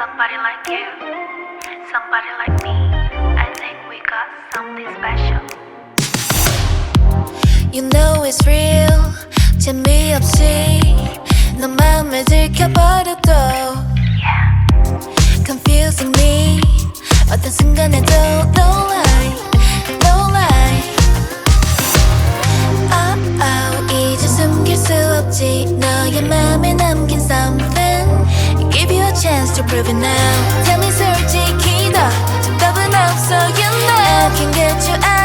Somebody like you, somebody like me. I think we got something special. You know it's real. 재미없이 너 마음을 들켜버려도 Confusing me. 어떤 순간에도 no lie, no lie. Oh oh, 이제 숨길 수 없지. 너의 맘에 남긴 something. Give you a chance to prove it now. Tell me 솔직히 더 정답은 없어, you know. I can get you out.